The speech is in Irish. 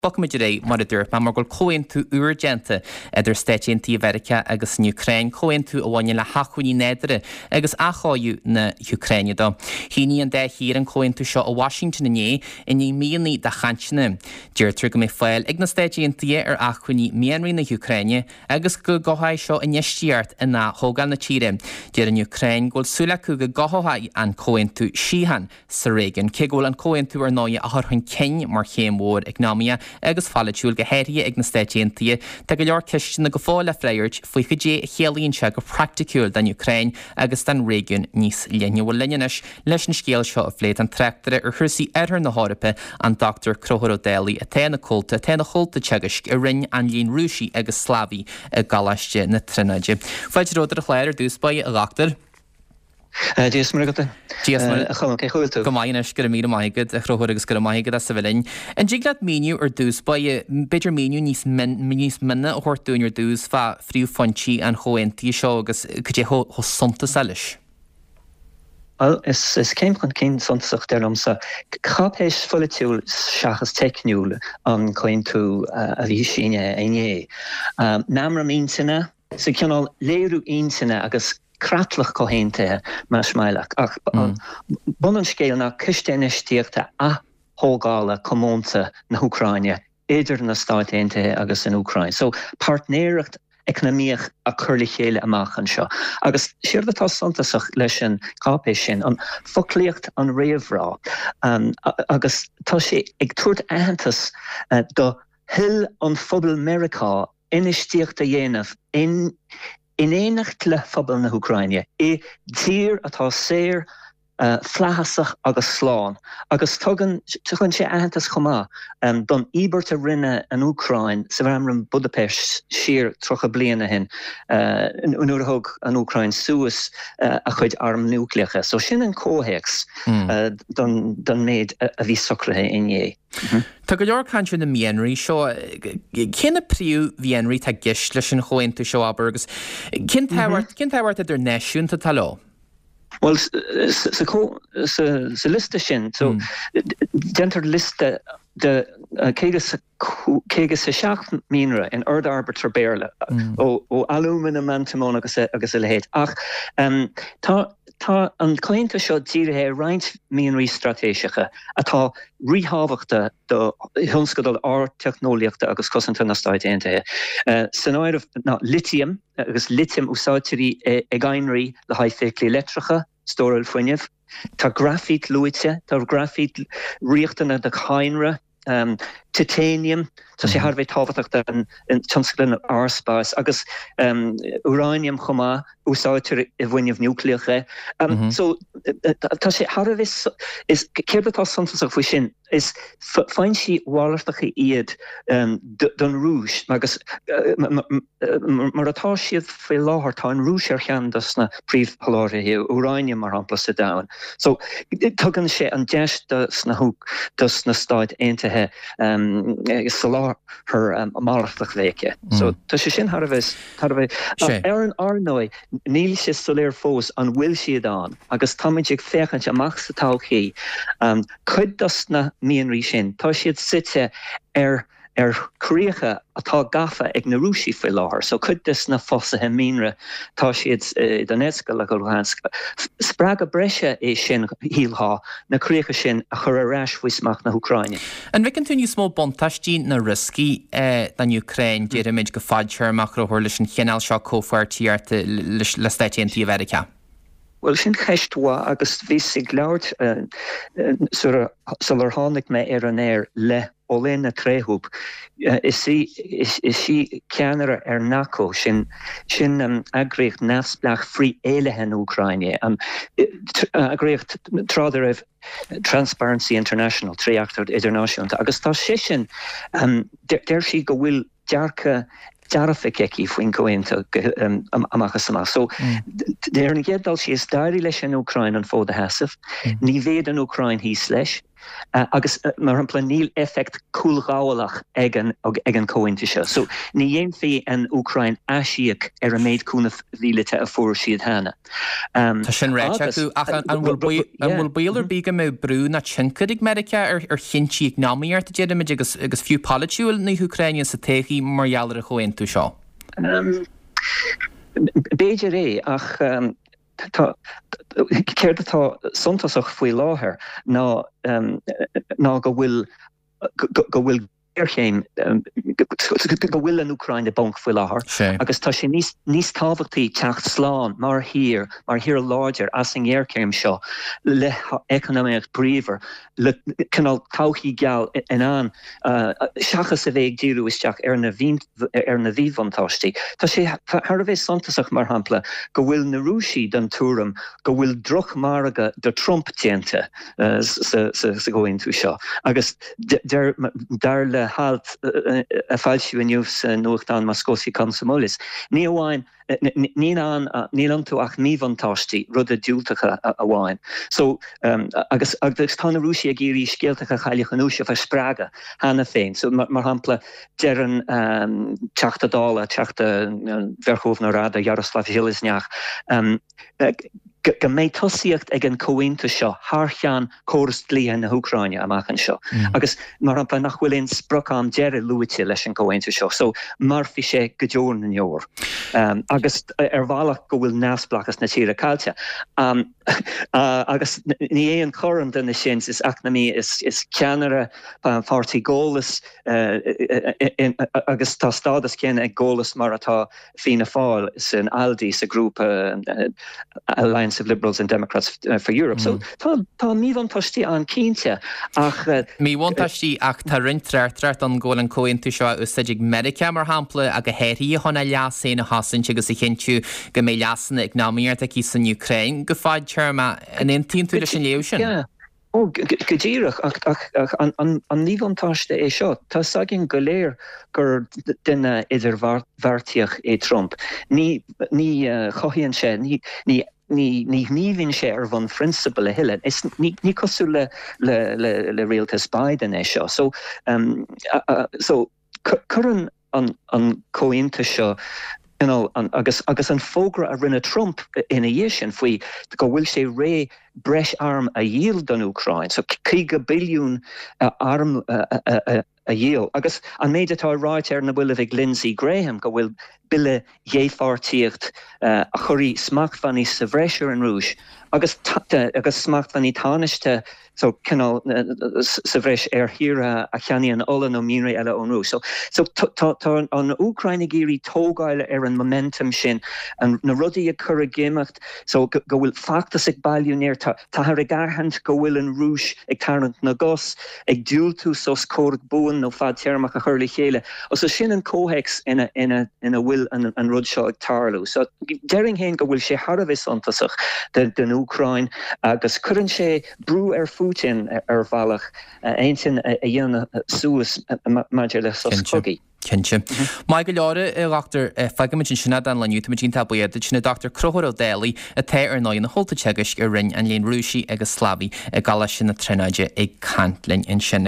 Bachmuid ré mar a dúirt mar go cóin tú urgente idir Státí America agus na Ukraine cóin tú bhhaine le hachuí nédere agus acháú na Ukraine dó. Híní an 10 hír an cóin tú seo a Washington inné in ní mílní de chantina. Dúirtar go mé fáil ag na Státí ar achuí mianrí na Ukraine agus go gohaid seo in neistíart in na hógan na tíre. Dear an Ukraine ghil súla go gohaid an cóin tú síhan sa réigen. Cé ghil an cóin tú ar náide a thurchain cin mar chéim mór ag námia agus fallitiúil go héirí ag na Státí tá go leor cisteanna go fáil freirt faoi go dé chéalaíonn se go practicúil den Ukraine agus den réigiún níos léine bhfuil linneis leis na scéal seo a phléad an treachtere ar thusaí ar na hárape an Dr. Crothar O'Daly a téna cólta teagas a rinn an líon rúsí agus slaví a galaiste na trinaide. Fáidir róidir a chléir dús ba a gachtar. Díos mar agata. Díos mar agata. Chúil tú. Go maianis gur mí maigad a chróthir agus gur maigad a sa bhilinn. An díglad míniu ar dús ba beidir míniu níos minna a thuirtún ar dús fa fríú fontí an chointí seo agus go dé ho sonta salis. Well, is céim chun cén sontasach derlamsa capéis folitiúil seachas techniúil an coin tú a bhí síne ainé. Námra mínsanna, sa ceanál léirú ínsana agus cratlach cohénte mar smailach. Ach, bonan scéil na cisteinistíochta a hógála commónta na Ucraine, idir na stáitinte agus in Ucraine. So, partnéireacht economíach a curli chéile amach an seo. Agus siar atá santasach leis an cápéis sin an folíocht an réamhrá. Agus tá sé ag tuairt aitheantas do hill an phobal Americá inistíocht a dhéanamh in éanacht le phobal na Ucraine. Tír atá séir flahasach agus sláán. Agus tugann sé aitheantas chomá don íbert a rinne an Ucraine sa bhramran Budapest siar trocha bliana hin nuair thug an Ucraine suas a chuid arm núcleacha. So sin an cóhéics don méid a bhí socrathe inné. Tá go leor canú na mianraí seo cinna príú bhíanraí tá gist leis an chointú seo agus cin táhairt idir neisiúnta taló? Well, sa liste sin, so dentar liste de cégus sa seach mínra in ard arbiter béle ó alúmina mantamón agus a lehéad. Ach, tá an clénta seo dírithe roinnt mionraí stratéisiacha atá ríhabhachta do thunscadal technoliaachta agus cosanta na stáitinte. San áireamh lithium agus lithium úsáitirí ag ainraí le haid féclí letracha stóil foiineh. Tá grafít luite, tá grafít riachtainna de chainre, titanium, tá sé harvéh tábhachtach in tionsclin arspás, agus uranium chomá úsáitir I bhaineh núcleacha. So tá sé harvéh is céirbatá santasach faoi sin is fáin sí bhálartacha iad don rúis, agus mar atá siad fé láthir tá an rúis ar cheandas na príomhphaláirithe uranium mar ampla sa dain. So tugann sé an deis dus na stáid aontaithe sa lá her málachtach léice. So tá sé sin harvéh ar an arnóid níl sé soléir fós an bhfuil siad an agus táid ag féchant amach sa táchaí chud dus na mianraí sin, tá siad site ar chríocha atá gafa ag na rúsí fé láthair, so chud dus na fosathe mínra tá siad Donetsk le go Luhansk. Sppraga breise é sin hílá na chríocha sin a chur aráis faoismach na Ucraine. An bhicinn tú níos mó bontáistí na riscí den Ukraine déir méid go fáidsearmach rothir leis an chéanál seo cófuirtíart le Státí America. Well, sin cheistúa agus bhí sig leabhart sular tháinig mé ar an air le óléin na tréthúb. Is sí ceanara ar NACO sin agréocht neamhsplach frí éilethe in Ucraine. Agréocht trád a raibh Transparency International, tréachtar idirnáisiúnta. Agus tá sé sin déir sí go bhfuil dearafaici faoin cóinta amachchas amach. So, déir na géaddal sí is dairí leis an Ucraine an fóda heasamh, ní bhéad an Ucraine hís leis, agus mar an plan níl effect coolgáwalach egen cointe seo. So ní dhéon fi an Ukraine asíach ar a méid cúna bhílite a fór siad hena. Tá sin réite acu an bhfuil bílar bí go mé brú na tincadig America ar chintíí náíart a déidir agus fiú palitiúil na Ukraine sa téí marhealar a choin tú seo. Béidir é ach céir atá suntasach faoi láthair ná go bhfuil Erchéim go bhfuil an Ukraine bank fuil láthair agus tá sé níos tábhachtaí teacht sláán mar hir láidir as an Erchéim seo le economic bríomhar le canál tauchií geall in an seachas a bheith díú isteach ar na bhíomhantáistí. Tá sé thar a bheith suntasach mar hampla go bhfuil na Rúsí den túram go bhfuil droch marga de Trump déanta sa goin tú seo. Agus dar le halt a falsiú aniuws nucht an Moscosi Komsomolis. Ní amháin ní an tú ach níomhantáistí rud a dúltacha a bháin. So agus tána Rúsí a géirí scéaltacha chailech an úsio fa sppraga hana féin. So mar hampla deran teachta dála, teachta verchófna rada Jaroslav Železňák go méid tosíocht ag an cóhainte seo thar córas dlíthe na Úcraine amachchan seo. Agus mar an nach bhfuil on sprocam deire luite leis an cóhainte seo. So mar fi sé go deor na neor. Agus ar bhálach go bhfuil neamsplachas na tíre cáilte. Agus ní é an choran den na sin is acnamí is ceanara fartí gólas agus tá stádas céanna ag gólas mar atá fína fáil san Aldi sa grúpa Alliance of Liberals and Democrats for Europe. So tá míhhantáistí an cínte ach míhhantáistí ach tá rintrart an ggóil an cóhaintú seo úsáidig America mar hampla a go héirí honna leasé na hasan agus i chinú go mé leasanna ag náíart a cí san Ukraine go fáid tearma an intíon tú leis an léú sin. Gedíirech ach an níomhantáiste é seo. Tá sagin go léir gur duine idir bhartíoch é Trump. Ní chohíonn sé, ní hníomhíonn sé ar bhain principal a hiile. Ní cosú le réaltas Biden é seo. So churann an cóhainte seo agus an fógra a rinne Trump ina dhé sin faoi go bhfuil sé ré breis arm a dhéal don Ukraine. So 5 billiún arm a dhéal. Agus an méid atá ráit ar na bhfuil bheith Lindsey Graham go bhfuil bille dhéhhartíocht a chuirí smachfaní sa bhreisir an rúis. Agus smachfaní táneiste so canal sa bhreis ar hira a cheanaí an olan ó mínra eile ón rúis. So tá an Ukraine géirí tógáile ar an momentum sin an na rudaí a chur a géimeacht so go bhfuil factas ag bailúnéir tá ar a garhant go bhfuil an rúis ag tarnant na gos ag dúltú sos córg buan nó fad tearmach a chuirla chéile. Os sin an cóhex ina bhfuil an rud seo ag tarlú. So deing héin go bhfuil sé Harbheith antasach den Ukraine agus churann sé brú ar Putin ar bhealach eintin a dhéanana suas maidir le soscogaí. Cinse. Mai go leora Dr. Fegamid sinna an leniu tá sin tabbuiad sinna Dr. Crochar O'Daly a té ar 9 na holta teagas ar rinn an líon Rúsí agus Slaví a gala sin na trenaide ag cantlinn in sin.